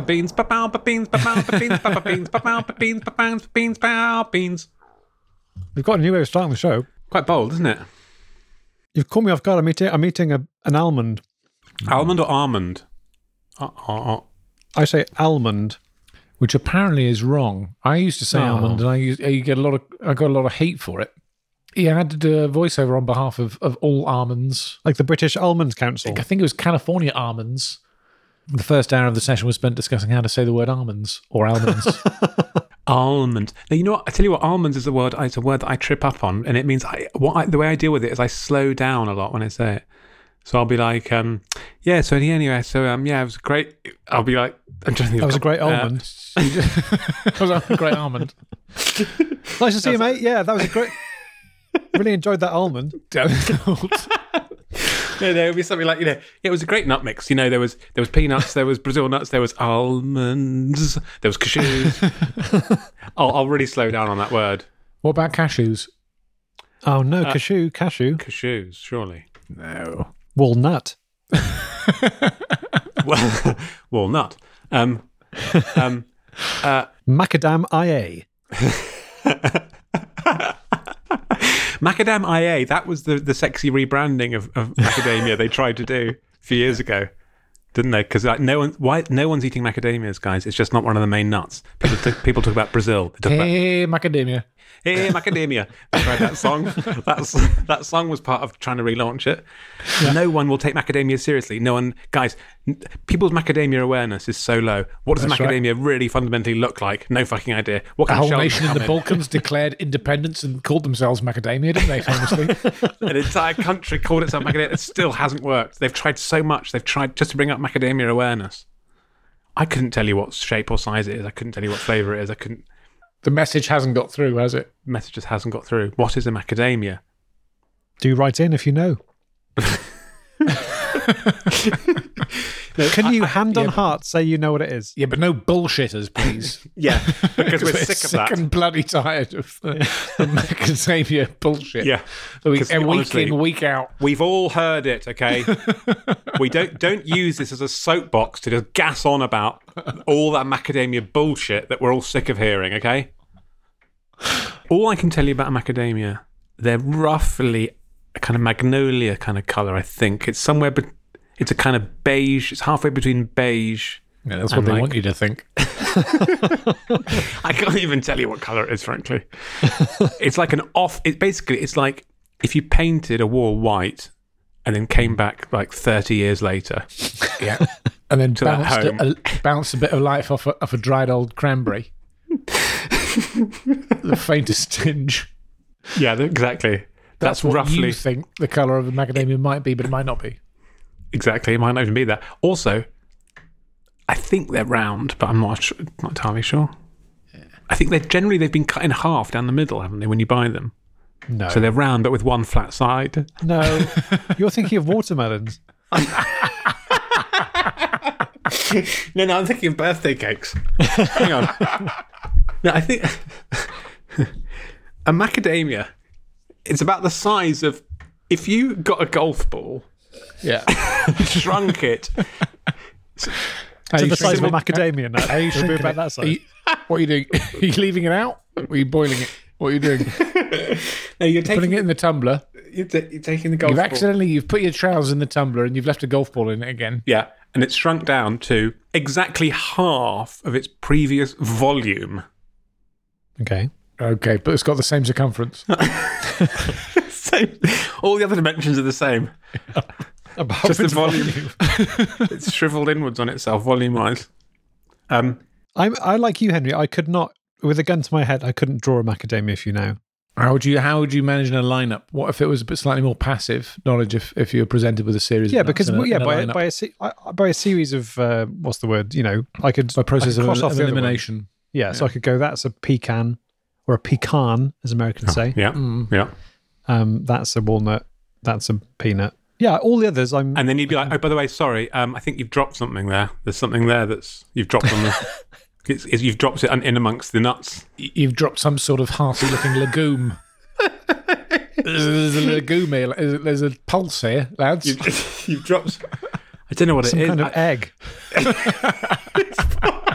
beans, pa-pow, pa-beans, pa-pow, pa-beans, pa-beans, pa-pow, pa-beans, pa-pow, pa-beans, pa-pow, beans. We've got a new way of starting the show. Quite bold, isn't it? You've caught me off guard. I'm eating an almond. Almond or almond? I say almond. Which apparently is wrong. I used to say almond, and I got a lot of hate for it. Yeah, I had to do a voiceover on behalf of all almonds. Like the British Almond Council. I think it was California almonds. The first hour of the session was spent discussing how to say the word almonds or almonds. Almond. Now, you know what? I tell you what, almonds is a word. It's a word that I trip up on, and it means the way I deal with it is I slow down a lot when I say it. So I'll be like, yeah. So anyway, yeah, it was great. I'll be like, I'm trying to think. That was a great almond. That was a great almond. Nice to see you, mate. Yeah, that was a great. Really enjoyed that almond. No, there would be something like, it was a great nut mix. There was peanuts, there was Brazil nuts, there was almonds, there was cashews. I'll really slow down on that word. What about cashews? Oh no, cashew. Cashews, surely. No. Walnut. Walnut. Macadam IA. Macadam IA, that was the sexy rebranding of macadamia they tried to do a few years ago, didn't they? Because no one's eating macadamias, guys. It's just not one of the main nuts. People talk about Brazil. Hey, macadamia. Hey, macadamia. They tried that song. That song was part of trying to relaunch it. Yeah. No one will take macadamia seriously. No one, guys. People's macadamia awareness is so low. What does macadamia really fundamentally look like? No fucking idea. What kind of whole nation in the Balkans declared independence and called themselves macadamia, didn't they? Famously, an entire country called itself macadamia. It still hasn't worked. They've tried so much. They've tried just to bring up macadamia awareness. I couldn't tell you what shape or size it is. I couldn't tell you what flavour it is. The message hasn't got through, has it? Message just hasn't got through. What is a macadamia? Do write in if you know. Can you hand on heart say you know what it is? Yeah, but no bullshitters, please. Yeah, because we're sick of that. Sick and bloody tired of the macadamia bullshit. Yeah, week in, week out. We've all heard it. Okay, we don't use this as a soapbox to just gas on about all that macadamia bullshit that we're all sick of hearing. Okay, all I can tell you about a macadamia, they're roughly a kind of magnolia kind of colour. I think it's somewhere, but it's a kind of beige. It's halfway between beige. Yeah, that's what they want you to think. I can't even tell you what colour it is, frankly. It's like it's like if you painted a wall white and then came back like 30 years later. Yeah. And then bounced a bit of life off a dried old cranberry. The faintest tinge. Yeah, exactly. That's what roughly you think the colour of a macadamia might be, but it might not be. Exactly, it might not even be that. Also, I think they're round, but I'm not entirely sure. Yeah. I think they've been cut in half down the middle, haven't they, when you buy them? No. So they're round, but with one flat side. No, you're thinking of watermelons. No, I'm thinking of birthday cakes. Hang on. No, I think a macadamia, it's about the size of, if you got a golf ball, shrunk it to the size of a macadamia nut. Are you shrinking about that size? What are you doing? Are you leaving it out? Or are you boiling it? What are you doing? No, you're putting it in the tumbler. You're taking the golf ball. You've put your trousers in the tumbler and you've left a golf ball in it again. Yeah, and it's shrunk down to exactly half of its previous volume. Okay, but it's got the same circumference. Same. All the other dimensions are the same. Just the volume. It's shriveled inwards on itself, volume-wise. I like you, Henry. I could not, with a gun to my head, I couldn't draw a macadamia if you know. How would you manage in a lineup? What if it was a bit slightly more passive knowledge? If you were presented with a series, of because by a series of what's the word? I could by process cross off of elimination. Yeah, so I could go. That's a pecan, or a pecan, as Americans say. Yeah, yeah. That's a walnut. That's a peanut. Yeah, all the others. And then you'd be like, oh, by the way, sorry. I think you've dropped something there. There's something there you've dropped on the. You've dropped it in amongst the nuts. You've dropped some sort of hearty-looking legume. There's a legume here. There's a pulse here, lads. You've dropped. I don't know what some it is. Some kind of egg.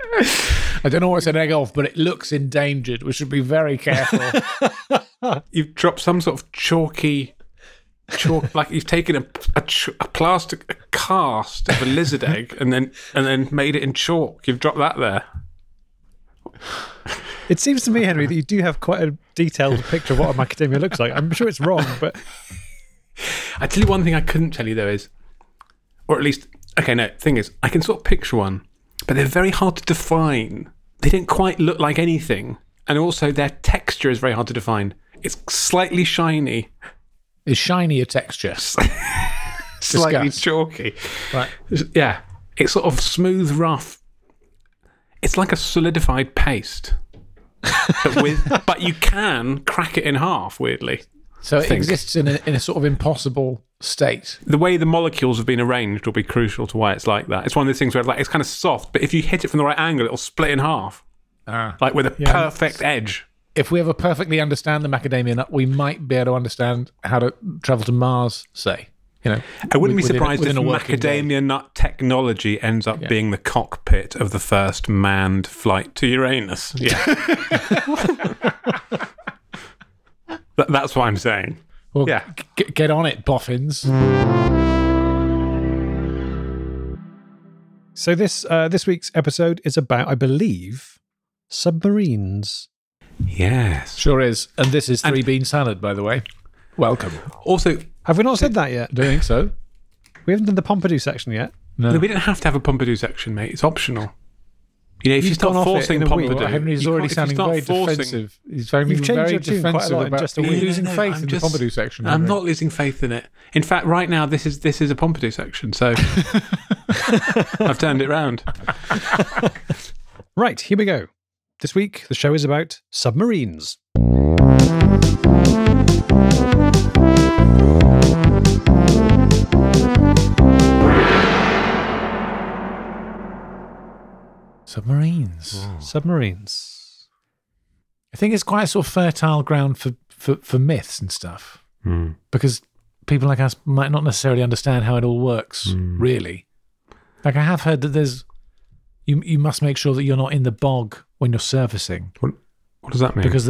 I don't know what it's an egg of, but it looks endangered. We should be very careful. You've dropped some sort of chalk, like you've taken a cast of a lizard egg and then made it in chalk. You've dropped that there. It seems to me, Henry, that you do have quite a detailed picture of what a macadamia looks like. I'm sure it's wrong, but I tell you one thing I couldn't tell you though is, or at least, okay, no, thing is, I can sort of picture one, but they're very hard to define. They don't quite look like anything, and also their texture is very hard to define. It's slightly shiny. Is shiny a texture? Slightly chalky. Right. Yeah. It's sort of smooth, rough. It's like a solidified paste. But you can crack it in half, weirdly. So it exists in a sort of impossible state. The way the molecules have been arranged will be crucial to why it's like that. It's one of those things where it's kind of soft, but if you hit it from the right angle, it'll split in half. Like with a perfect edge. If we ever perfectly understand the macadamia nut, we might be able to understand how to travel to Mars, say. I wouldn't be surprised if macadamia nut technology ends up being the cockpit of the first manned flight to Uranus. Yeah. That's what I'm saying. Well, get on it, boffins. So this week's episode is about, I believe, submarines. Yes. Sure is. And this is Three Bean Salad, by the way. Welcome. Also, have we not said that yet? I don't think so. We haven't done the Pompidou section yet. No, we don't have to have a Pompidou section, mate. It's optional. If you start forcing Pompidou... Henry's already sounding very defensive. He's very defensive about just losing faith in the Pompidou section. I'm not losing faith in it. In fact, right now, this is a Pompidou section, so I've turned it round. Right, here we go. This week, the show is about submarines. Submarines. Submarines. I think it's quite a sort of fertile ground for myths and stuff. Because people like us might not necessarily understand how it all works, really. Like I have heard that there's... You must make sure that you're not in the bog when you're surfacing. What does that mean? Because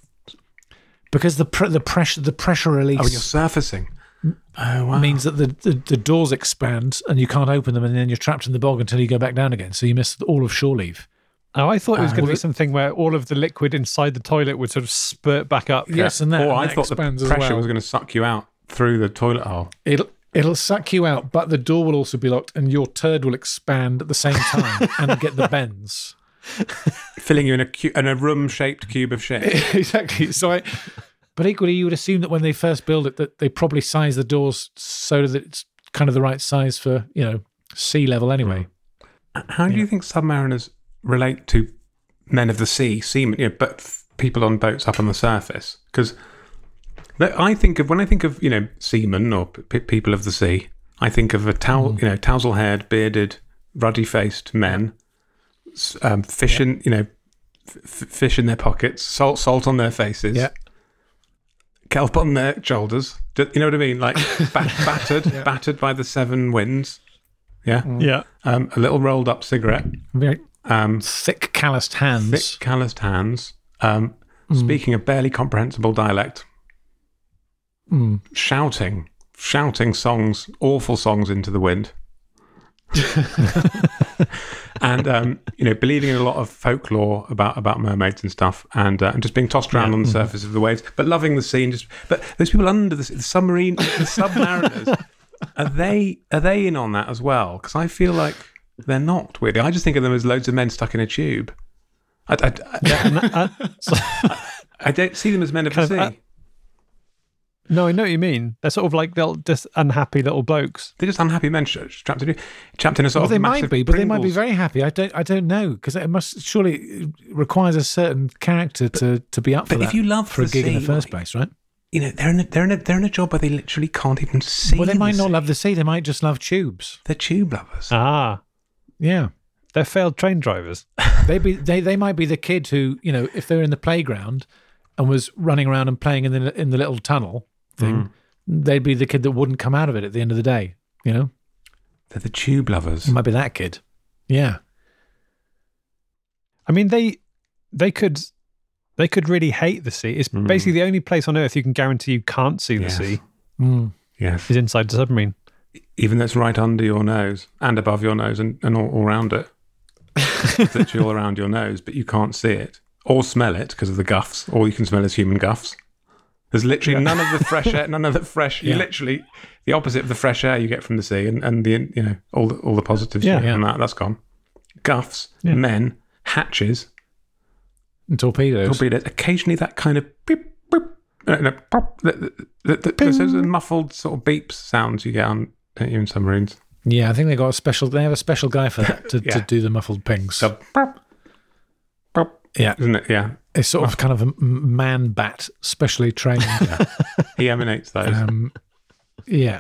the pressure release... Oh, when you're surfacing? Oh, wow. Means that the doors expand and you can't open them, and then you're trapped in the bog until you go back down again. So you miss all of shore leave. Oh, I thought it was going to be something where all of the liquid inside the toilet would sort of spurt back up. Yes, and that. Or I thought the pressure was going to suck you out through the toilet hole. It'll suck you out, but the door will also be locked, and your turd will expand at the same time and get the bends, filling you in a room-shaped cube of shit. Exactly. But equally, you would assume that when they first build it, that they probably size the doors so that it's kind of the right size for, sea level anyway. How do you think submariners relate to men of the sea, seamen, but people on boats up on the surface? Because when I think of seamen or people of the sea, I think of tousle-haired, bearded, ruddy-faced men, fish in their pockets, salt on their faces. Yeah. Kelp on their shoulders. You know what I mean? Like battered by the seven winds. Yeah. Yeah. A little rolled up cigarette. Very thick calloused hands. Speaking a barely comprehensible dialect. Shouting songs, awful songs into the wind. And believing in a lot of folklore about mermaids and stuff, and just being tossed around on the surface of the waves, but loving the sea. But those people under the submariners, are they in on that as well? Because I feel like they're not. Weirdly, I just think of them as loads of men stuck in a tube. I don't see them as men of the sea. No, I know what you mean. They're sort of like just unhappy little blokes. They're just unhappy men trapped in a sort of they massive might be, but they might be very happy. I don't know, because it must surely requires a certain character to be up for that. But if you love for a gig in the first place, right? They're in a job where they literally can't even see. Well, they might not love the sea. They might just love tubes. They're tube lovers. Ah, yeah. They're failed train drivers. They might be the kid who, if they're in the playground and was running around and playing in the little tunnel thing, they'd be the kid that wouldn't come out of it at the end of the day, They're the tube lovers. It might be that kid. Yeah. I mean, they could really hate the sea. It's basically the only place on Earth you can guarantee you can't see the sea. Yes. Is inside the submarine. Even though it's right under your nose and above your nose and all around it. It's literally all around your nose, but you can't see it or smell it because of the guffs. All you can smell is human guffs. There's literally none of the fresh air, none of the fresh. You literally the opposite of the fresh air you get from the sea, and the all the positives from that's gone. Guffs, men, hatches, and torpedoes. Occasionally that kind of beep, beep, pop. There's those muffled sort of beeps sounds you get on in submarines. Yeah, I think they have a special guy for that to do the muffled pings. So, pop, pop, isn't it? Yeah. It's sort of kind of a man bat, specially trained. He emanates those. Yeah.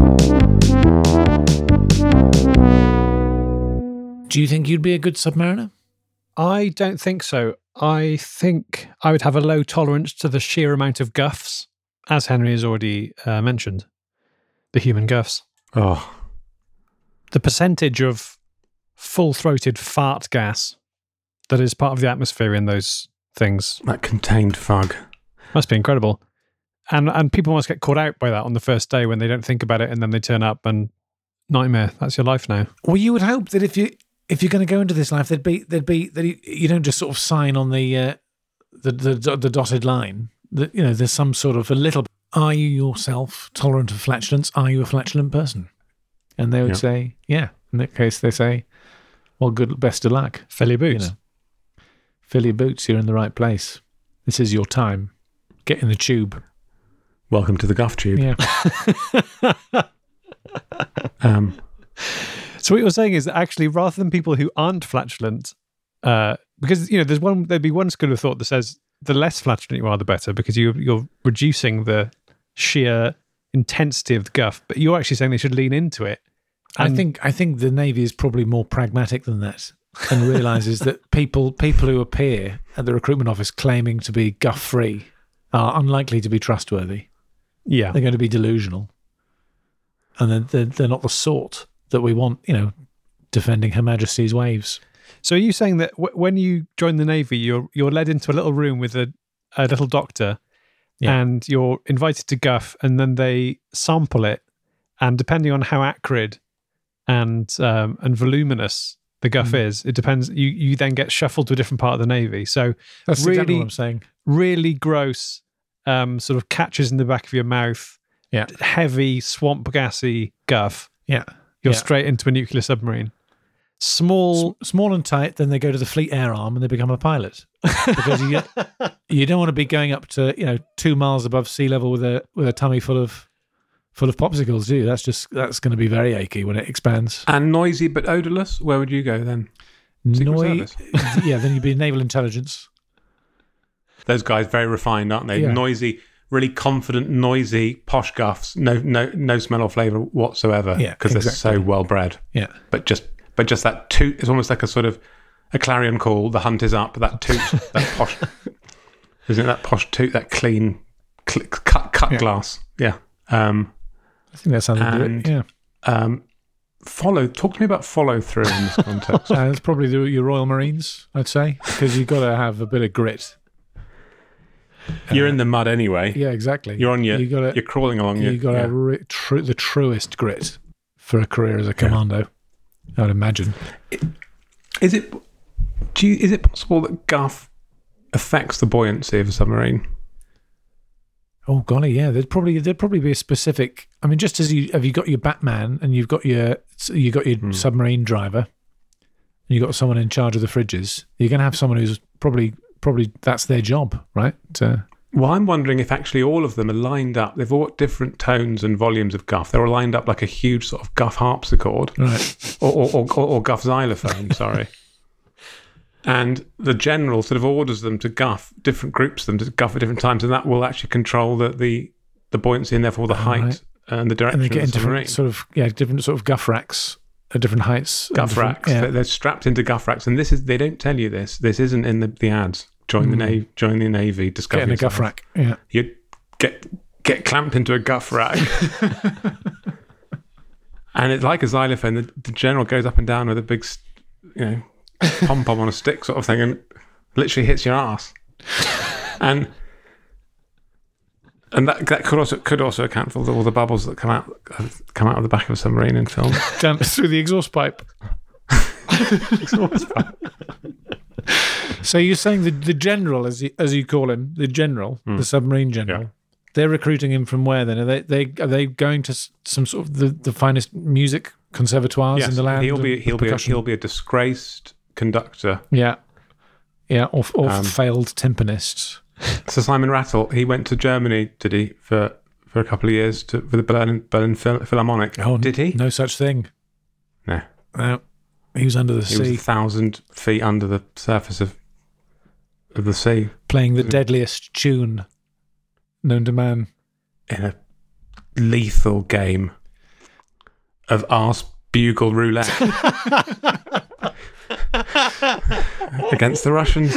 Do you think you'd be a good submariner? I don't think so. I think I would have a low tolerance to the sheer amount of guffs, as Henry has already mentioned. The human guffs. Oh. The percentage of full-throated fart gas that is part of the atmosphere in those things. That contained fug. Must be incredible. And people must get caught out by that on the first day when they don't think about it and then they turn up and nightmare. That's your life now. Well, you would hope that if you're going to go into this life, there'd be that you don't just sort of sign on the dotted line. That there's some sort of a little. Are you yourself tolerant of flatulence? Are you a flatulent person? And they would say, yeah. In that case, they say, well, best of luck. Fill your boots. Fill your boots. You're in the right place. This is your time. Get in the tube. Welcome to the Guff Tube. Yeah. So what you're saying is that actually, rather than people who aren't flatulent, because there'd be one school of thought that says the less flatulent you are, the better, because you're reducing the sheer intensity of the guff. But you're actually saying they should lean into it. I think the Navy is probably more pragmatic than that, and realizes that people who appear at the recruitment office claiming to be guff free are unlikely to be trustworthy. Yeah, they're going to be delusional, and they're not the sort that we want, defending Her Majesty's waves. So are you saying that when you join the Navy, you're led into a little room with a little doctor, and you're invited to guff, and then they sample it, and depending on how acrid and voluminous the guff is, it depends. You then get shuffled to a different part of the Navy. So that's really, exactly what I'm saying. Really gross, sort of catches in the back of your mouth. Yeah, heavy swamp gassy guff. Yeah. You're straight into a nuclear submarine. Small and tight, then they go to the Fleet Air Arm and they become a pilot. Because you don't want to be going up to 2 miles above sea level with a tummy full of popsicles, do you? That's going to be very achy when it expands. And noisy but odorless. Where would you go then? Service? Yeah, then you'd be naval intelligence. Those guys very refined, aren't they? Yeah. Noisy. Really confident, noisy, posh guffs, no smell or flavour whatsoever. Yeah, because they're so well bred. Yeah, but just that toot is almost like a sort of a clarion call. The hunt is up. That toot, that posh, isn't it? That posh toot, that clean, cut glass. Yeah. I think that's something to do. Yeah. Talk to me about follow through in this context. It's probably your Royal Marines, I'd say, because you've got to have a bit of grit. You're in the mud anyway. Yeah, exactly. You're on you're crawling along. You've got to have the truest grit for a career as a commando. I would imagine. Is it possible that guff affects the buoyancy of a submarine? Oh golly, yeah. There'd probably be a specific. I mean, just as you got your Batman and you've got your submarine driver, and you've got someone in charge of the fridges. You're going to have someone who's probably that's their job, right? Well, I'm wondering if actually all of them are lined up. They've all got different tones and volumes of guff. They're all lined up like a huge sort of guff harpsichord, right? or guff xylophone. Sorry. And the general sort of orders them to guff, different groups of them to guff at different times, and that will actually control the buoyancy and therefore the height and the direction. And they get of the submarine. different sort of guff racks at different heights. Guff racks. Yeah. They're strapped into guff racks, and they don't tell you this. This isn't in the ads. Join the Navy. Discover get in a guff rack. Yeah, you get clamped into a guff rack, and it's like a xylophone. The general goes up and down with a big, pom pom on a stick sort of thing, and literally hits your ass. And that could also account for all the bubbles that come out of the back of a submarine in film. Down through the exhaust pipe. So you're saying the general, as you call him, the general, the submarine general, they're recruiting him from where then? Are they going to some sort of the finest music conservatoires in the land? He'll be a disgraced conductor. Yeah, or failed timpanist. So Simon Rattle, he went to Germany, did he, for a couple of years for the Berlin Philharmonic? Oh, did he? No such thing. No. He was under the sea. He was 1,000 feet under the surface of the sea. Playing the deadliest tune known to man. In a lethal game of arse bugle roulette. Against the Russians.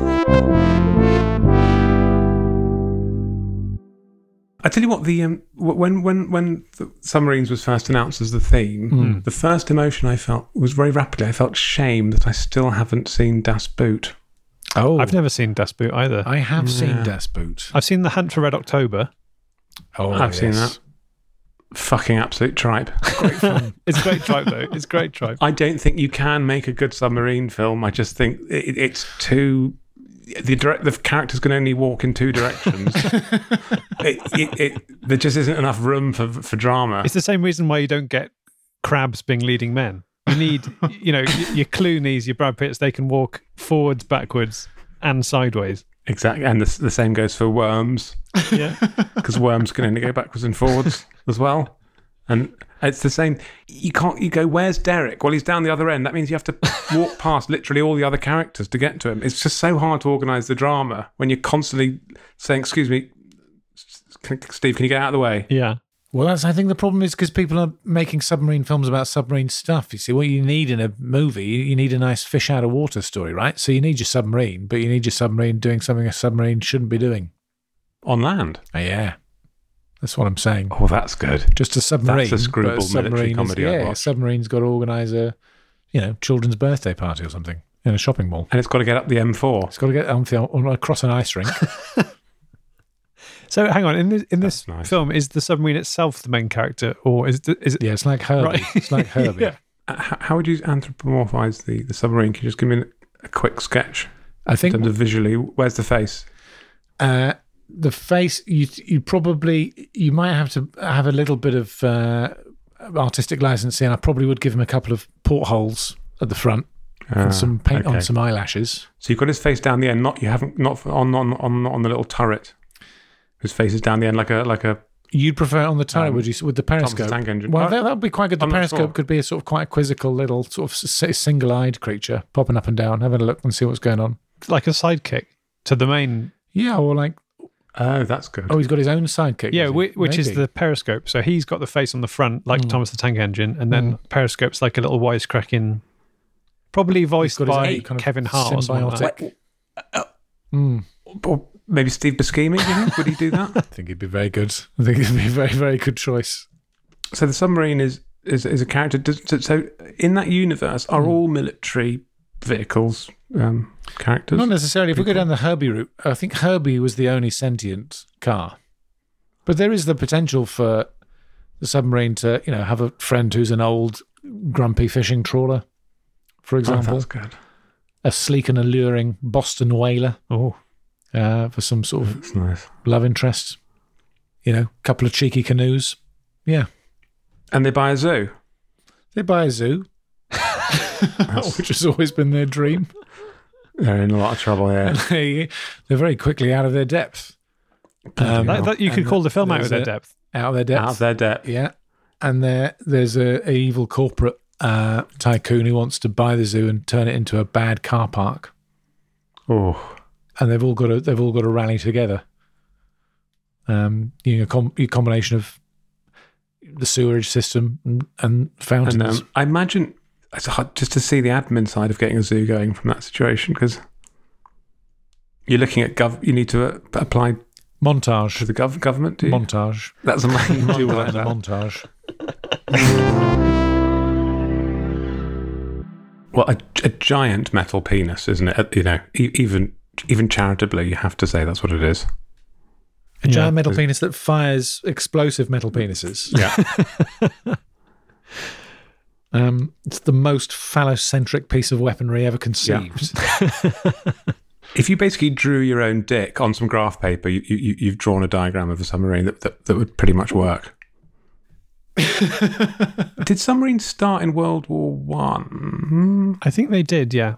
I tell you what, the when the submarines was first announced as the theme, the first emotion I felt was very rapidly. I felt shame that I still haven't seen Das Boot. Oh, I've never seen Das Boot either. I have seen Das Boot. I've seen The Hunt for Red October. Oh, I've seen that. Fucking absolute tripe. Great fun. It's great tripe though. It's great tripe. I don't think you can make a good submarine film. I just think it's too. The characters can only walk in two directions. There just isn't enough room for drama. It's the same reason why you don't get crabs being leading men. You need, your Clooney's, your Brad Pitts, they can walk forwards, backwards, and sideways. Exactly, and the same goes for worms. Yeah, because worms can only go backwards and forwards as well. And it's the same. You go, where's Derek? Well, he's down the other end. That means you have to walk past literally all the other characters to get to him. It's just so hard to organise the drama when you're constantly saying, excuse me, Steve, can you get out of the way? yeah. Well, I think the problem is because people are making submarine films about submarine stuff. You see, what you need in a movie, you need a nice fish out of water story, right? So you need your submarine, but you need your submarine doing something a submarine shouldn't be doing. On land? Yeah. That's what I'm saying. Oh, that's good. Just a submarine. That's a screwball military comedy. A submarine's got to organise a, children's birthday party or something in a shopping mall. And it's got to get up the M4. It's got to get across an ice rink. So hang on, in this nice. film, is the submarine itself the main character, or is it? Yeah, it's like Herbie. Right. It's like Herbie. Yeah. How would you anthropomorphise the submarine? Can you just give me a quick sketch? I think in terms of visually, where's the face? The face, you might have to have a little bit of artistic licensing. I probably would give him a couple of portholes at the front and some paint on some eyelashes. So you've got his face down the end. Not on the little turret. His face is down the end like a. You'd prefer it on the turret, would you? With the periscope? Thomas the Tank Engine. Well, that would be quite good. The I'm not periscope sure. could be a sort of quite a quizzical little sort of single-eyed creature popping up and down, having a look and see what's going on. Like a sidekick to the main? Yeah, or like. Oh, that's good. Oh, he's got his own sidekick. Yeah, which is the periscope. So he's got the face on the front, like Thomas the Tank Engine, and then periscope's like a little wisecracking, probably voiced by Kevin Hart or something like that. Or maybe Steve Buscemi, do you think? Would he do that? I think he'd be very good. I think he'd be a very, very good choice. So the submarine is a character. So in that universe, are all military vehicles characters? Not necessarily. If we go down the Herbie route, I think Herbie was the only sentient car. But there is the potential for the submarine to, have a friend who's an old, grumpy fishing trawler, for example. Oh, that's good. A sleek and alluring Boston whaler. Oh. For some sort of That's nice. love interest. A couple of cheeky canoes. Yeah. And they buy a zoo. They buy a zoo, which has always been their dream. They're in a lot of trouble here. They're very quickly out of their depth. That you could call the film Out of Their Depth. Out of their depth. Out of their depth. Yeah. And there's a evil corporate tycoon who wants to buy the zoo and turn it into a bad car park. Oh. And they've all got to rally together. A combination of the sewerage system and fountains. And I imagine it's hard just to see the admin side of getting a zoo going from that situation, because you're looking at you need to apply montage to the government. Do you? Montage. That's amazing. Do all that in a montage. Well, a giant metal penis, isn't it? You know, even charitably, you have to say that's what it is. A giant metal penis that fires explosive metal penises. Yeah. It's the most phallocentric piece of weaponry ever conceived. Yeah. If you basically drew your own dick on some graph paper, you've drawn a diagram of a submarine that would pretty much work. Did submarines start in World War One? I think they did, yeah.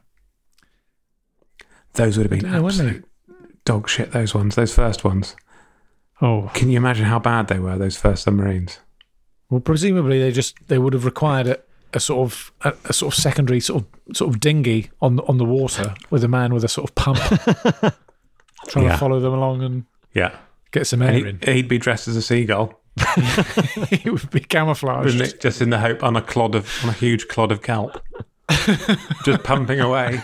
Those would have been absolute dog shit, those first ones. Oh. Can you imagine how bad they were, those first submarines? Well, presumably they would have required a sort of secondary sort of dinghy on the water with a man with a sort of pump trying to follow them along and get some air in. He'd be dressed as a seagull. He would be camouflaged, just in the hope on a huge clod of kelp, just pumping away.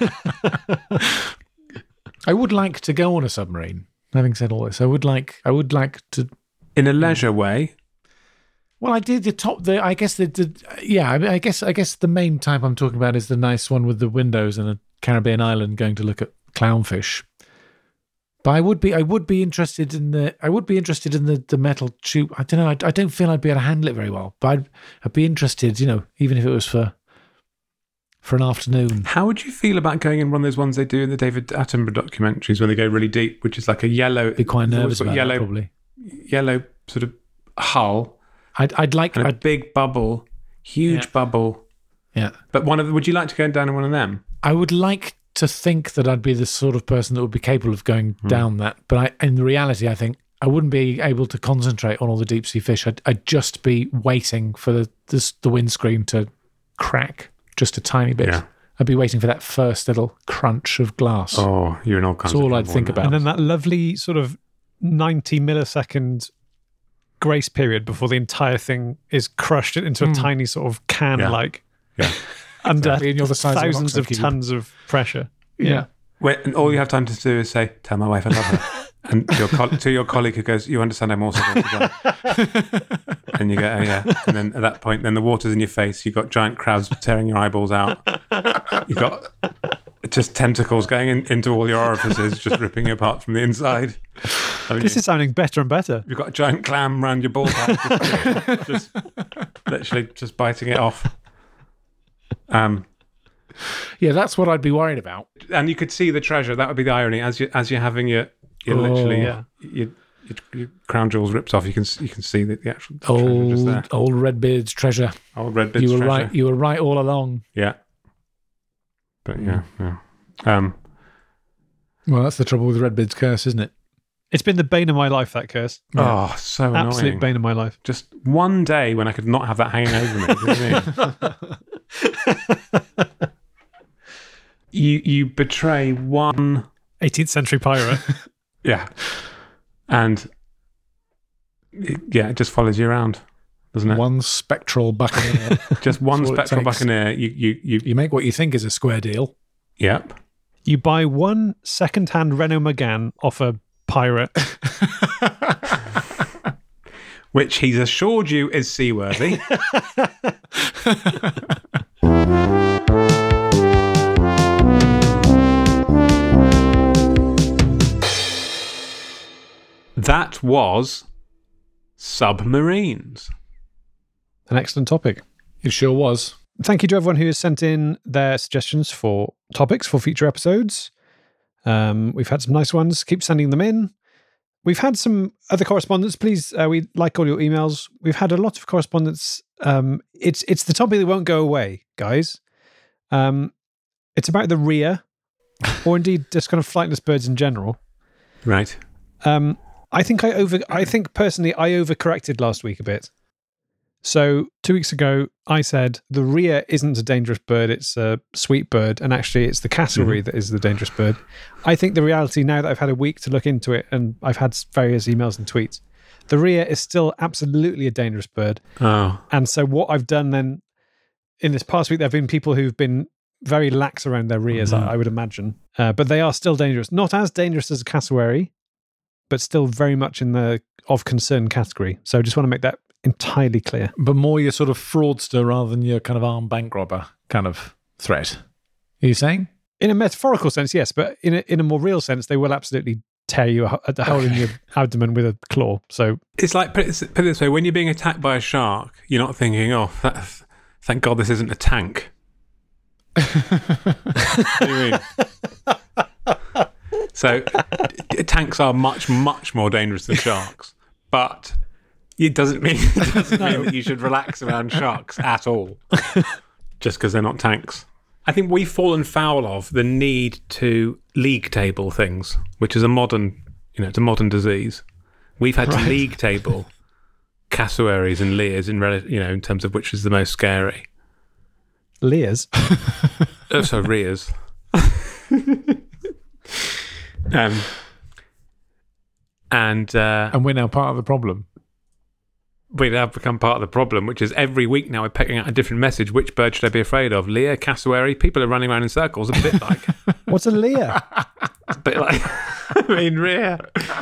I would like to go on a submarine. Having said all this, I would like to, in a leisure way. Well, I did I guess the main type I'm talking about is the nice one with the windows and a Caribbean island going to look at clownfish. But I would be interested in the metal tube. I don't know. I don't feel I'd be able to handle it very well. But I'd be interested, even if it was for an afternoon. How would you feel about going in one of those ones they do in the David Attenborough documentaries where they go really deep, which is like a yellow... Be quite nervous about that, probably. Yellow sort of hull. I'd like... And a big bubble. Huge bubble. Yeah. But would you like to go down in one of them? I would like to think that I'd be the sort of person that would be capable of going down that. But in reality, I think I wouldn't be able to concentrate on all the deep sea fish. I'd just be waiting for the windscreen to crack just a tiny bit. Yeah. I'd be waiting for that first little crunch of glass. Oh, you're in all kinds That's all I'd think about. And then that lovely sort of 90 millisecond grace period before the entire thing is crushed into a tiny sort of can under thousands of tons of pressure. Yeah. And all you have time to do is say, "Tell my wife I love her." And to your colleague who goes, "You understand I'm also going to go." And you go, "Oh yeah." And then at that point, then the water's in your face. You've got giant crabs tearing your eyeballs out. You've got just tentacles going into all your orifices, just ripping you apart from the inside. This is sounding better and better. You've got a giant clam around your ball pack, just literally just biting it off. Yeah, that's what I'd be worried about. And you could see the treasure. That would be the irony. As you're having your crown jewels ripped off, you can see the actual treasure just there. Old Redbeard's treasure. Old Redbeard's treasure. Right. You were right all along. Yeah. But yeah. Well, that's the trouble with Redbeard's curse, isn't it? It's been the bane of my life, that curse. Oh, so annoying. Absolute bane of my life. Just one day when I could not have that hanging over me. You know what I mean? You betray one 18th century pirate. Yeah. And it just follows you around, doesn't it? One spectral buccaneer. Just one spectral buccaneer. You make what you think is a square deal. Yep. You buy one second-hand Renault Megane off a pirate. Which he's assured you is seaworthy. That was submarines. An excellent topic. It sure was. Thank you to everyone who has sent in their suggestions for topics for future episodes. We've had some nice ones. Keep sending them in. We've had some other correspondence. Please, we like all your emails. We've had a lot of correspondence. It's the topic that won't go away, guys. It's about the RIA, or indeed just kind of flightless birds in general. Right. I think personally I overcorrected last week a bit. So 2 weeks ago, I said the rhea isn't a dangerous bird, it's a sweet bird, and actually it's the cassowary that is the dangerous bird. I think the reality, now that I've had a week to look into it, and I've had various emails and tweets, the rhea is still absolutely a dangerous bird. Oh. And so what I've done then, in this past week, there have been people who've been very lax around their rheas, I would imagine. But they are still dangerous. Not as dangerous as a cassowary, but still very much in the of concern category. So I just want to make that entirely clear. But more your sort of fraudster rather than your kind of armed bank robber kind of threat. Are you saying? In a metaphorical sense, yes, but in a more real sense, they will absolutely tear you at the hole in your abdomen with a claw. So it's like, put it this way, when you're being attacked by a shark, you're not thinking, oh, thank God this isn't a tank. What do you mean? So tanks are much, much more dangerous than sharks, but it doesn't mean that you should relax around sharks at all, just because they're not tanks. I think we've fallen foul of the need to league table things, which is a modern, it's a modern disease. We've had to league table cassowaries and leers in terms of which is the most scary. Leers? So rears. And we're now part of the problem. We have become part of the problem, which is every week now we're picking out a different message. Which bird should I be afraid of? Lear, cassowary? People are running around in circles, a bit like. What's a leer? A bit like. Rear.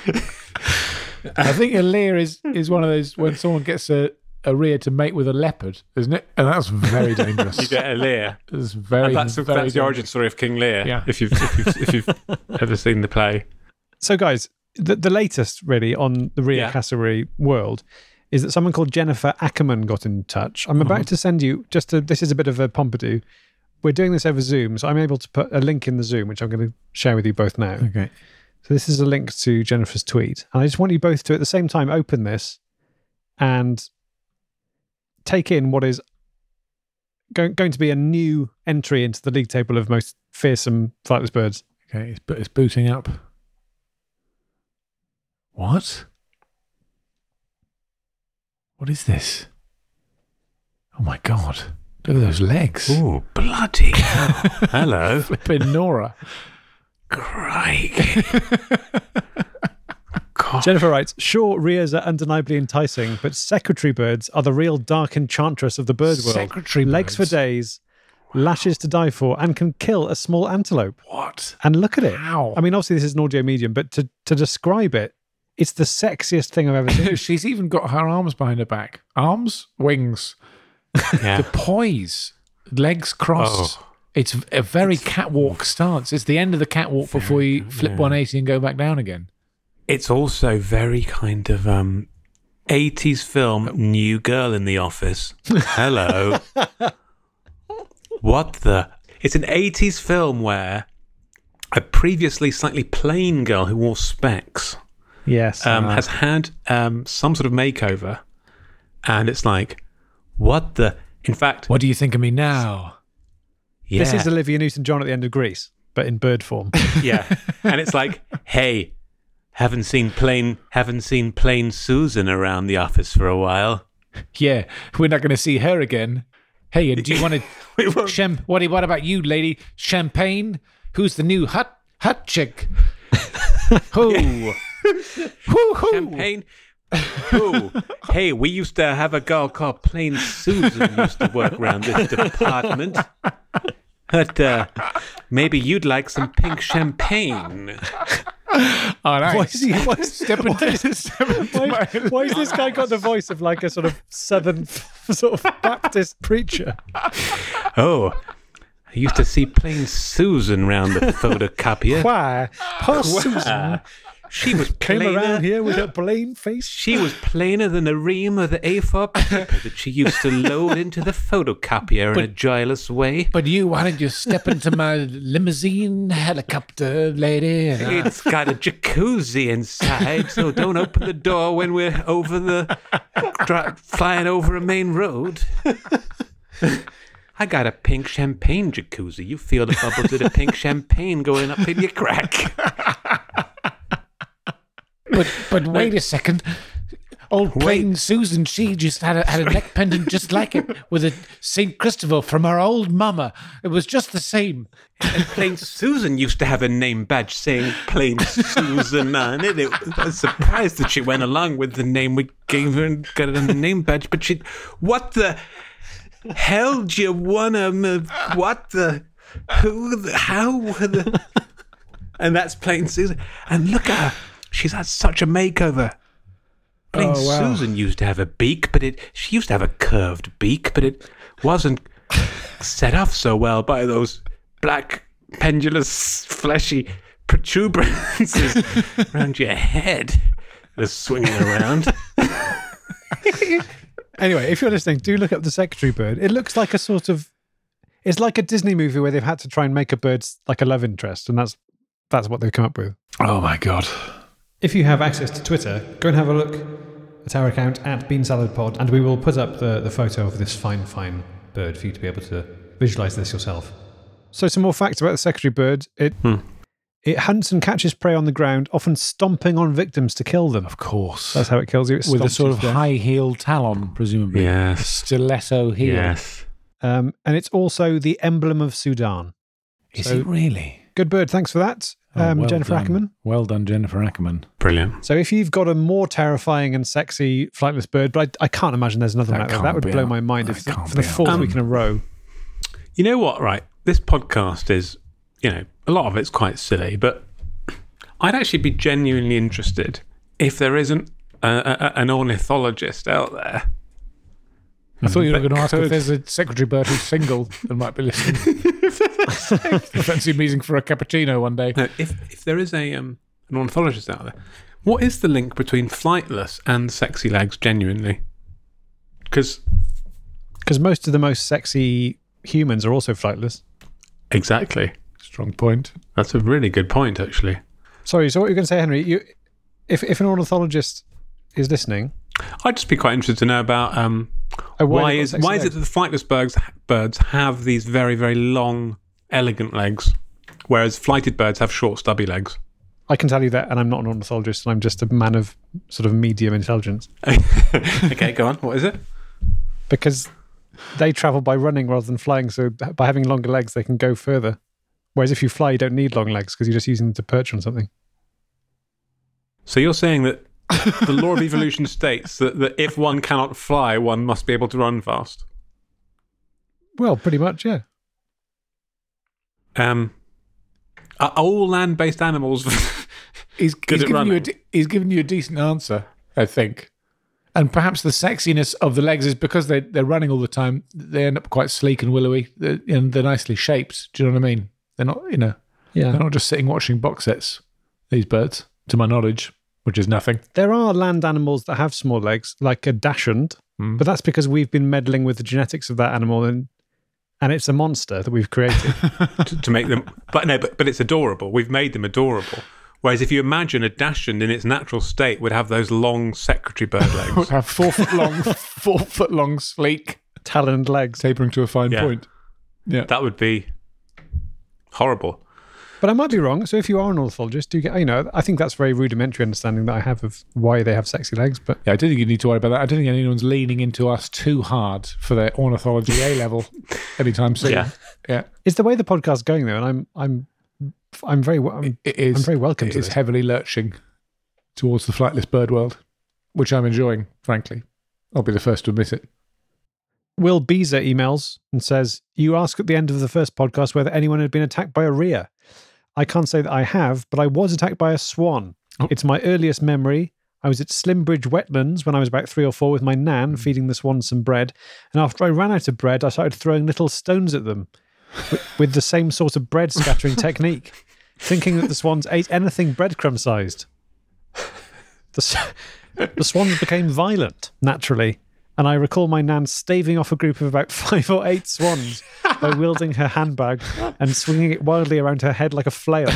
I think a leer is one of those when someone gets a rear to mate with a leopard, isn't it? And that's very dangerous. You get a leer. It's very. That's the origin story of King Lear. Yeah. If you've ever seen the play. So, guys, the latest really on the rear cassowary world is that someone called Jennifer Ackerman got in touch. I'm about to send you this is a bit of a Pompidou. We're doing this over Zoom, so I'm able to put a link in the Zoom, which I'm going to share with you both now. Okay. So this is a link to Jennifer's tweet. And I just want you both to, at the same time, open this and take in what is going to be a new entry into the league table of most fearsome flightless birds. Okay, it's booting up. What? What is this? Oh my God. Look at those legs. Oh, bloody hell. Hello. Flipping Nora. Crikey. God. Jennifer writes, sure, rears are undeniably enticing, but secretary birds are the real dark enchantress of the bird world. Secretary Legs birds? for days, lashes to die for, and can kill a small antelope. What? And look at it. How? I mean, obviously this is an audio medium, but to describe it, it's the sexiest thing I've ever seen. She's even got her arms behind her back. Arms, wings, Yeah. the poise, legs crossed. Oh. It's a very catwalk stance. It's the end of the catwalk before you flip 180 and go back down again. It's also very kind of 80s film, New Girl in the Office. Hello. What the? It's an 80s film where a previously slightly plain girl who wore specs Yes. has had some sort of makeover. And it's like, what the? In fact, What do you think of me now? yeah. This is Olivia Newton-John at the end of Grease, but in bird form. Yeah. And it's like, hey, haven't seen plain Susan around the office for a while. Yeah, we're not going to see her again. Hey, and do you want We won't- to... What about you, lady? Champagne? Who's the new hot chick? Who? Who? Champagne. Oh, hey, we used to have a girl called Plain Susan used to work around this department. But maybe you'd like some pink champagne. Oh, nice. Why is he? Why Why has this guy got the voice of like a sort of southern sort of Baptist preacher? Oh, I used to see Plain Susan round the photocopier. Why? Poor Susan She was came plainer. around here with a blame face. She was plainer than a ream of the A4 paper that she used to load into the photocopier in a joyless way. But why don't you step into my limousine helicopter, lady? And, It's got a jacuzzi inside, so don't open the door when we're over flying over a main road. I got a pink champagne jacuzzi. You feel the bubbles of the pink champagne going up in your crack. But wait a second. Old plain Susan, she just had a neck pendant just like it with a St. Christopher from her old mama. It was just the same. And Plain Susan used to have a name badge saying Plain Susan on it. I was surprised that she went along with the name we gave her and got it on the name badge. But what the hell do you want to... What the... Who the... How the... And that's Plain Susan. And look at her. She's had such a makeover. Plain Susan used to have a beak, but she used to have a curved beak, but it wasn't set off so well by those black, pendulous, fleshy protuberances around your head. They're swinging around. Anyway, if you're listening, do look up the secretary bird. It looks like it's like a Disney movie where they've had to try and make a bird like a love interest, and that's what they've come up with. Oh my God. If you have access to Twitter, go and have a look at our account at BeanSaladPod, and we will put up the photo of this fine bird for you to be able to visualise this yourself. So some more facts about the secretary bird. It hunts and catches prey on the ground, often stomping on victims to kill them. Of course. That's how it kills you. It With a stomps sort you of to death. high-heeled talon, presumably. Yes. Stiletto heel. Yes. And it's also the emblem of Sudan. Is it really? Good bird. Thanks for that, Oh, well Jennifer done. Ackerman. Well done, Jennifer Ackerman. Brilliant. So if you've got a more terrifying and sexy flightless bird, but I can't imagine there's another one out there. That would blow my mind if for the fourth week in a row. You know what, right? This podcast is, a lot of it's quite silly, but I'd actually be genuinely interested if there isn't an ornithologist out there. I thought you were going to ask if there's a secretary bird who's single that might be listening. Fancy meeting for a cappuccino one day. No, if there is an ornithologist out there, what is the link between flightless and sexy legs, genuinely? Because most of the most sexy humans are also flightless. Exactly. Strong point. That's a really good point, actually. Sorry, so what were you going to say, Henry? If an ornithologist is listening... I'd just be quite interested to know about why is it that the flightless birds have these very, very long, elegant legs, whereas flighted birds have short, stubby legs? I can tell you that, and I'm not an ornithologist, and I'm just a man of sort of medium intelligence. Okay, go on. What is it? Because they travel by running rather than flying, so by having longer legs, they can go further. Whereas if you fly, you don't need long legs because you're just using them to perch on something. So you're saying that the law of evolution states that if one cannot fly, one must be able to run fast? Well, pretty much, yeah. Are all land-based animals He's running? He's given you a decent answer, I think. And perhaps the sexiness of the legs is because they're running all the time. They end up quite sleek and willowy, and they're nicely shaped. Do you know what I mean? They're not, they're not just sitting watching box sets, these birds, to my knowledge, which is nothing. There are land animals that have small legs, like a dachshund, but that's because we've been meddling with the genetics of that animal, and it's a monster that we've created. to make them... But it's adorable. We've made them adorable. Whereas if you imagine a dachshund in its natural state would have those long secretary bird legs. Would have 4 foot long, sleek, taloned legs. tapering to a fine point. Yeah. That would be horrible. But I might be wrong. So if you are an ornithologist, do you get, I think that's very rudimentary understanding that I have of why they have sexy legs. But Yeah, I don't think you need to worry about that. I don't think anyone's leaning into us too hard for their ornithology A level anytime soon. Yeah. it's the way the podcast's going though, and I'm very welcome to It's this. heavily lurching towards the flightless bird world, which I'm enjoying, frankly. I'll be the first to admit it. Will Beezer emails and says, you asked at the end of the first podcast whether anyone had been attacked by a rhea. I can't say that I have, but I was attacked by a swan. Oh. It's my earliest memory. I was at Slimbridge Wetlands when I was about 3 or 4 with my nan feeding the swans some bread. And after I ran out of bread, I started throwing little stones at them with the same sort of bread scattering technique, thinking that the swans ate anything breadcrumb sized. The swans became violent, naturally. And I recall my nan staving off a group of about 5 or 8 swans by wielding her handbag and swinging it wildly around her head like a flail.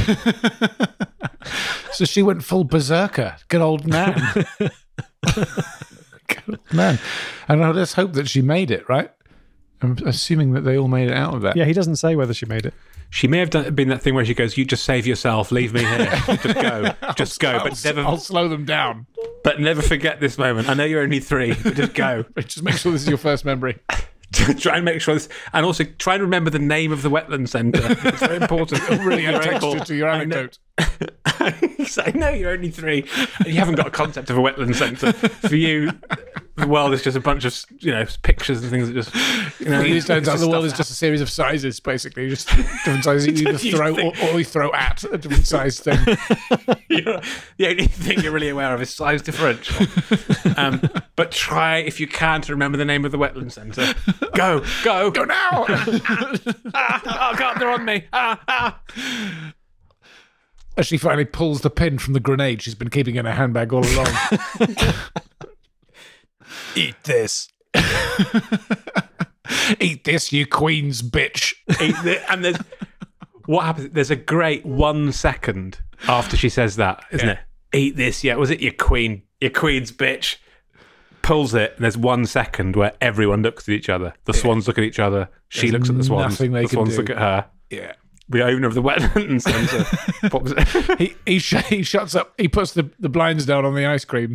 So she went full berserker. Good old Nan. Good old Nan. And I just hope that she made it, right? I'm assuming that they all made it out of that. Yeah, he doesn't say whether she made it. She may have been that thing where she goes, you just save yourself, leave me here. Just go. I'll slow them down. But never forget this moment. I know you're only 3, but just go. Just make sure this is your first memory. Try and make sure this, and also try and remember the name of the wetland centre. It's very important. Really add texture to your anecdote. He's like, no, you're only 3. And you haven't got a concept of a wetland centre. For you, the world is just a bunch of, pictures and things that just, It turns out the world is just a series of sizes, basically. Just different sizes you either throw or you throw at a different size thing. The only thing you're really aware of is size differential. But try, if you can, to remember the name of the wetland centre. Go now! Oh, God, they're on me. As she finally pulls the pin from the grenade she's been keeping in her handbag all along. Eat this. Eat this, you queen's bitch. And what happens? There's a great 1 second after she says that, isn't it? Eat this, yeah. Was it your queen's bitch? Pulls it, and there's 1 second where everyone looks at each other. The swans look at each other. She looks at the swans. The swans look at her. Yeah. The owner of the wetland centre. He shuts up. He puts the blinds down on the ice cream.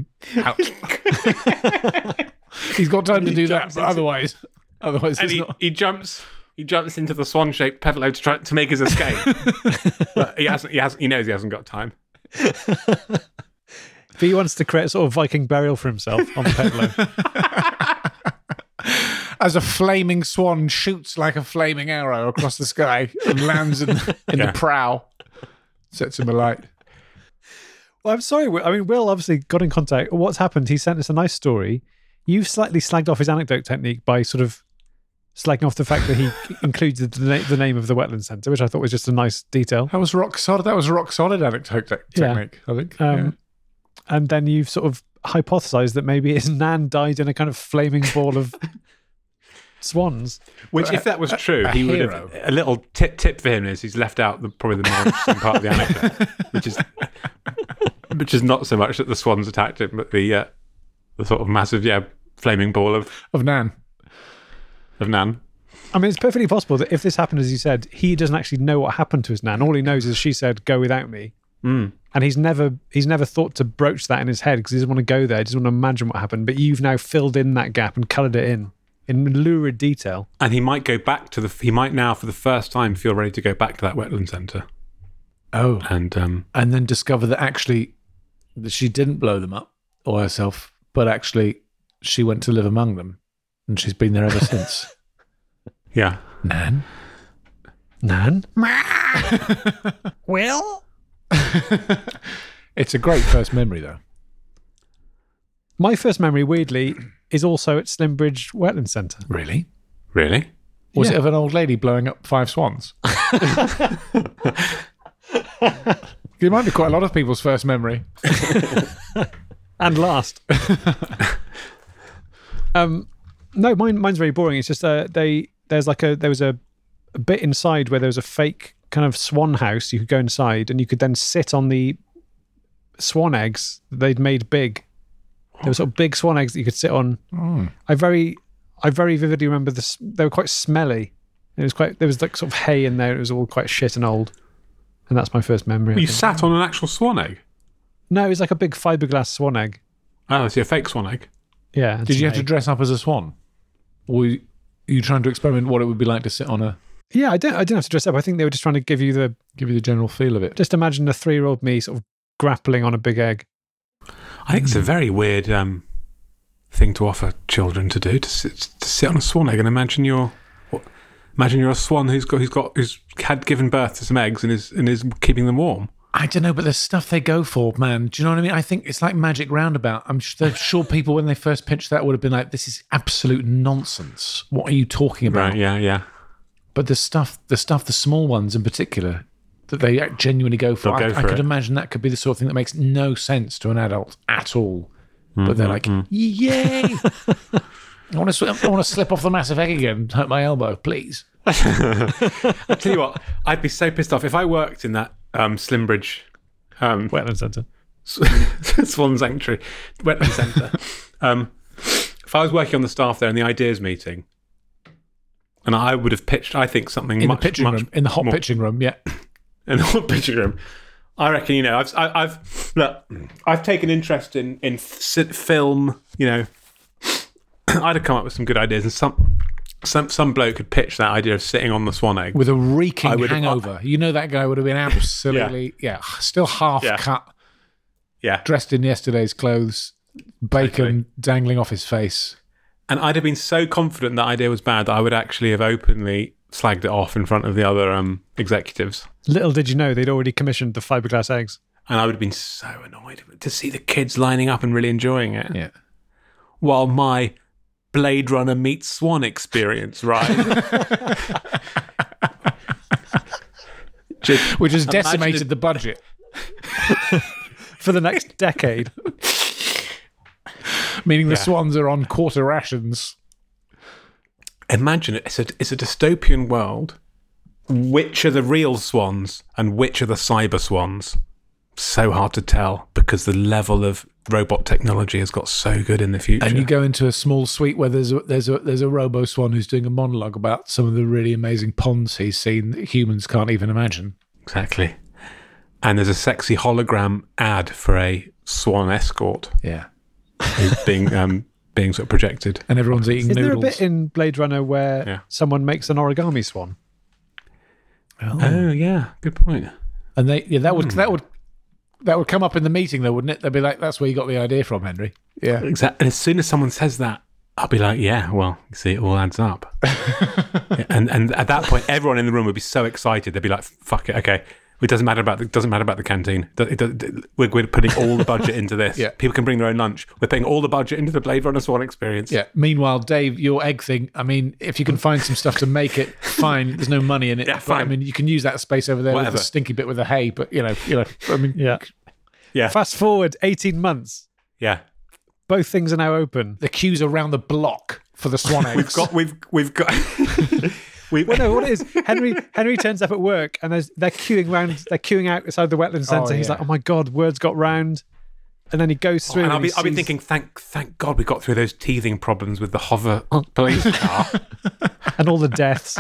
He's got time to do that, but otherwise and he jumps into the swan-shaped pedalo to make his escape. But he knows he hasn't got time. But he wants to create a sort of Viking burial for himself on the pedalo. As a flaming swan shoots like a flaming arrow across the sky and lands in the prow, sets him alight. Well, I'm sorry. I mean, Will obviously got in contact. What's happened? He sent us a nice story. You've slightly slagged off his anecdote technique by sort of slagging off the fact that he included the name of the wetland centre, which I thought was just a nice detail. That was rock solid. That was rock solid anecdote technique, I think. And then you've sort of hypothesised that maybe his nan died in a kind of flaming ball of swans. Which, if that was true, he would have. A little tip for him is he's left out probably the more interesting part of the anecdote, which is not so much that the swans attacked him, but the sort of massive flaming ball of nan. Of nan. I mean, it's perfectly possible that if this happened, as you said, he doesn't actually know what happened to his nan. All he knows is she said, "Go without me." And he's never thought to broach that in his head because he doesn't want to go there. He doesn't want to imagine what happened. But you've now filled in that gap and coloured it in lurid detail. And he might go back to he might now for the first time feel ready to go back to that wetland centre. Oh, and then discover that she didn't blow them up or herself, but actually she went to live among them, and she's been there ever since. Yeah, Nan. Will. It's a great first memory, though. My first memory, weirdly, is also at Slimbridge Wetland Centre. Really? Was it of an old lady blowing up 5 swans? It might be quite a lot of people's first memory. And last. No, mine's very boring. It's just there was a bit inside where there was a fake kind of swan house. You could go inside and you could then sit on the swan eggs that they'd made big. There were sort of big swan eggs that you could sit on. I very vividly remember this. They were quite smelly. There was like sort of hay in there. It was all quite shit and old. And that's my first memory. You sat on an actual swan egg? No, it was like a big fiberglass swan egg. Oh, I see, a fake swan egg. Yeah. Did you have to dress up as a swan? Or were you trying to experiment what it would be like to sit on a... Yeah, I didn't have to dress up. I think they were just trying to give you the general feel of it. Just imagine a 3-year-old me sort of grappling on a big egg. I think it's a very weird thing to offer children to do, to sit on a swan egg and imagine you're a swan who's had given birth to some eggs and is keeping them warm. I don't know, but there's stuff they go for, man. Do you know what I mean? I think it's like Magic Roundabout. I'm sure people, when they first pitched that, would have been like, this is absolute nonsense. What are you talking about? Right, yeah. But the small ones in particular, that they genuinely go for. I could imagine that could be the sort of thing that makes no sense to an adult at all. But they're like, yay! I want to slip off the massive egg again and hurt my elbow, please. I'll tell you what, I'd be so pissed off if I worked in that Slimbridge Wetland Centre. Swan Sanctuary Wetland Centre. If I was working on the staff there in the ideas meeting, and I would have pitched, I think, something in the pitching room, in the hot pitching room, yeah. In the hot pitching room. I reckon, I've taken interest in film, I'd have come up with some good ideas, and some bloke could pitch that idea of sitting on the swan egg with a reeking I would have- hangover. You know that guy would have been absolutely, still half cut, dressed in yesterday's clothes, bacon dangling off his face. And I'd have been so confident that idea was bad that I would actually have openly slagged it off in front of the other executives. Little did you know they'd already commissioned the fiberglass eggs. And I would have been so annoyed to see the kids lining up and really enjoying it. Yeah. While my Blade Runner meets Swan experience, right? Which has decimated the budget. For the next decade. Meaning the swans are on quarter rations. Imagine it. It's a dystopian world. Which are the real swans and which are the cyber swans? So hard to tell because the level of robot technology has got so good in the future. And you go into a small suite where there's a robo swan who's doing a monologue about some of the really amazing ponds he's seen that humans can't even imagine. Exactly. And there's a sexy hologram ad for a swan escort. Yeah. Who's being sort of projected. And everyone's eating Is noodles. there a bit in Blade Runner where someone makes an origami swan? Oh yeah, good point. And that would come up in the meeting though, wouldn't it? They'd be like, "That's where you got the idea from, Henry." Yeah, exactly. And as soon as someone says that, I'll be like, "Yeah, well, you see, it all adds up." and at that point, everyone in the room would be so excited. They'd be like, "Fuck it, okay." It doesn't matter about the canteen. We're putting all the budget into this. Yeah. People can bring their own lunch. We're putting all the budget into the Blade Runner Swan experience. Yeah. Meanwhile, Dave, your egg thing. I mean, if you can find some stuff to make it, fine. There's no money in it. Yeah, fine. But, I mean, you can use that space over there with Whatever. the stinky bit with the hay. But I mean, Yeah. Fast forward 18 months. Yeah. Both things are now open. the queues around the block for the swan eggs. We've got. Well, no, what it is, Henry turns up at work and they're queuing out outside the wetland centre. He's like, oh my God, word's got round. And then he goes through And and I'll be thinking, thank God we got through those teething problems with the hover police car. and all the deaths.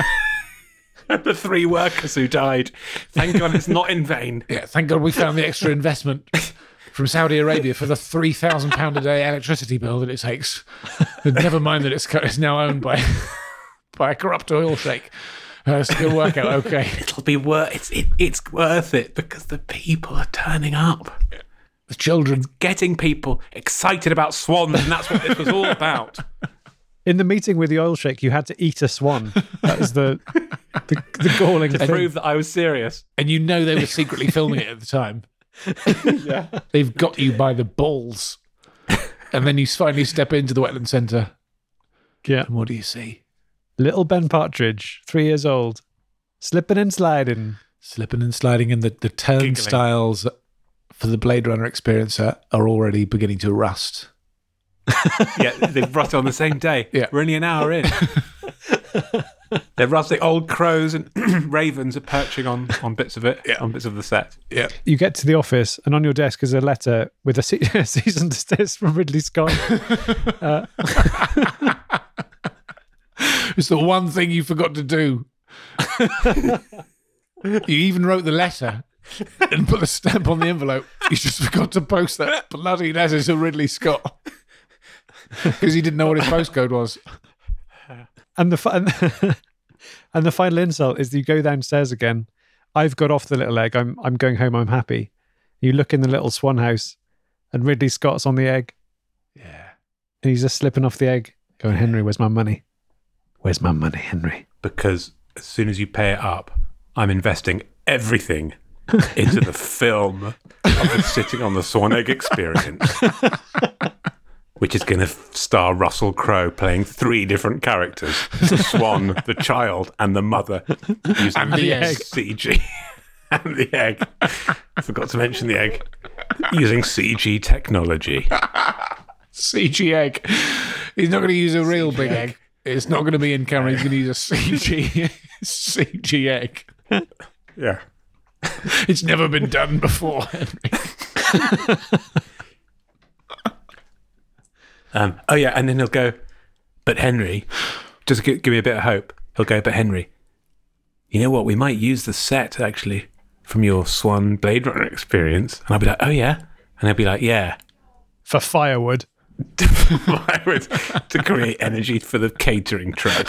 And the 3 workers who died. Thank God it's not in vain. Yeah, thank God we found the extra investment from Saudi Arabia for the £3,000 a day electricity bill that it takes. Never mind that it's now owned by a corrupt oil sheikh. It's going to work out okay. It'll be it's worth it because the people are turning up. The children. Getting people excited about swans, and that's what this was all about. In the meeting with the oil sheikh, you had to eat a swan. That was the galling To thing. prove that I was serious. And you know they were secretly filming it at the time. Yeah. They've got you by the balls. And then you finally step into the wetland centre. Yeah. And what do you see? Little Ben Partridge, 3 years old, slipping and sliding. Slipping and sliding, and the turnstiles for the Blade Runner experience are already beginning to rust. Yeah, they've rusted on the same day. Yeah. We're only an hour in. They're rusting. Old crows and ravens are perching on bits of it, on bits of the set. Yeah. You get to the office, and on your desk is a letter with a cease and desist from Ridley Scott. It's the one thing you forgot to do. You even wrote the letter and put a stamp on the envelope. You just forgot to post that bloody letter to Ridley Scott because he didn't know what his postcode was. And the final insult is you go downstairs again. I've got off the little egg. I'm going home. I'm happy. You look in the little swan house, and Ridley Scott's on the egg. Yeah. And he's just slipping off the egg, going, Henry, where's my money? Where's my money, Henry? Because as soon as you pay it up, I'm investing everything into the film of the sitting on the swan egg experience, which is going to star Russell Crowe playing 3 different characters: the swan, the child, and the mother, using And the egg. CG. And the egg. I forgot to mention the egg. Using CG technology. CG egg. He's not going to use a real big egg. It's not going to be in camera. He's going to use a CG egg. Yeah. It's never been done before, Henry. Oh yeah, and then he'll go, but Henry, just give me a bit of hope. He'll go, but Henry, you know what? We might use the set actually from your Swan Blade Runner experience. And I'll be like, oh yeah, and he'll be like, yeah, For firewood. to create energy for the catering truck.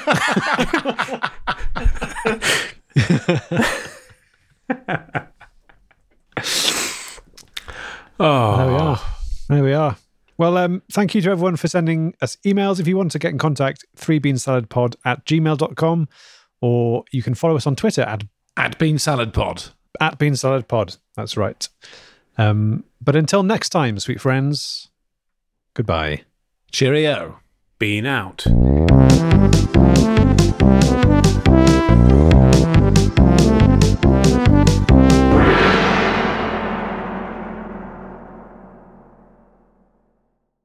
Oh, there we are. Well, thank you to everyone for sending us emails. If you want to get in contact, 3beansaladpod@gmail.com, or you can follow us on Twitter at beansaladpod. At beansaladpod. That's right. But until next time, sweet friends, goodbye. Cheerio. Bean out.